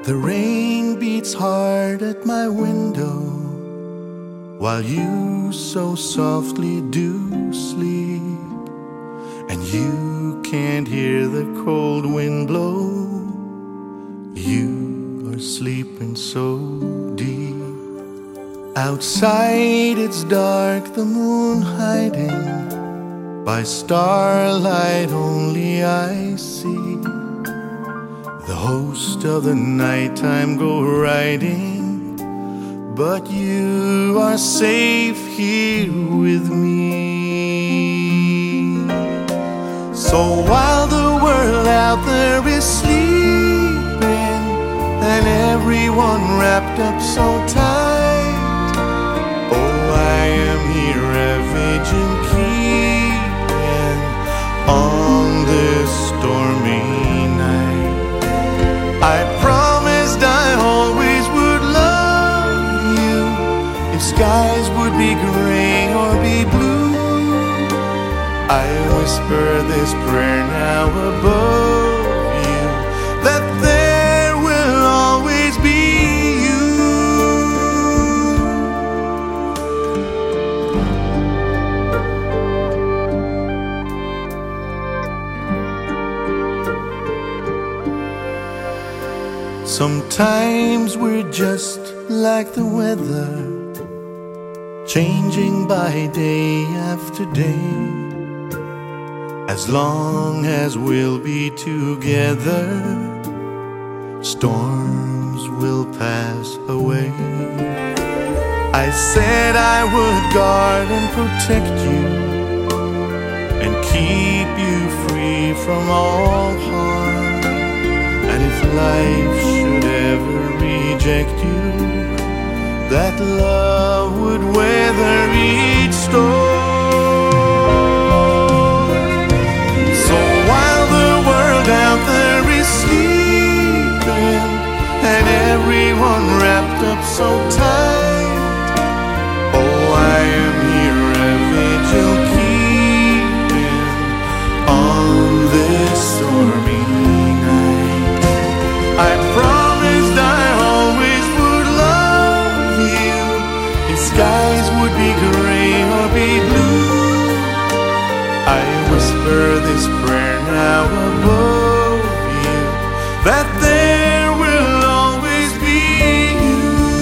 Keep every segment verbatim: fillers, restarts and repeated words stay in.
The rain beats hard at my window, while you so softly do sleep, and you can't hear the cold wind blow. You are sleeping so deep. Outside it's dark, the moon hiding. By starlight only I see the host of the nighttime go riding, but you are safe here with me. So while the world out there is sleeping and everyone wrapped up so tight, oh, I am here a vigil keeping on this stormy night. I promised I always would love you, if skies would be gray or be blue. I whisper this prayer now above you, that there will always be you. Sometimes we're just like the weather, changing by day after day. As long as we'll be together, storms will pass away. I said I would guard and protect you and keep you free from all harm. And if life should ever reject you, that love would weather each storm. So while the world out there is sleeping and everyone wrapped up so tight, oh, I am here a vigil keeping on this stormy night. I promised I always would love you, if skies would be gray or be blue. I whisper this prayer now above you, that there will always be you.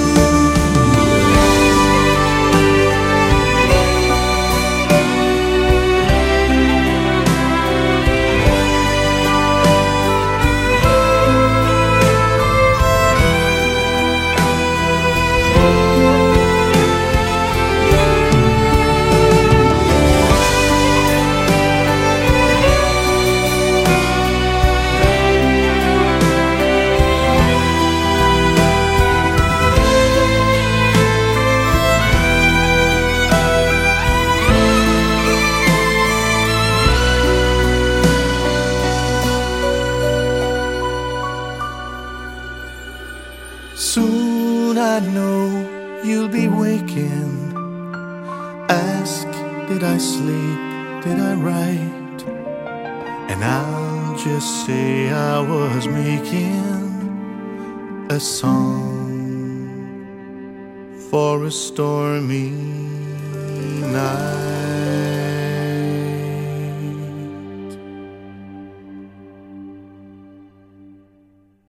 Soon I know you'll be waking. Ask, did I sleep, did I write? And I'll just say I was making a song for a stormy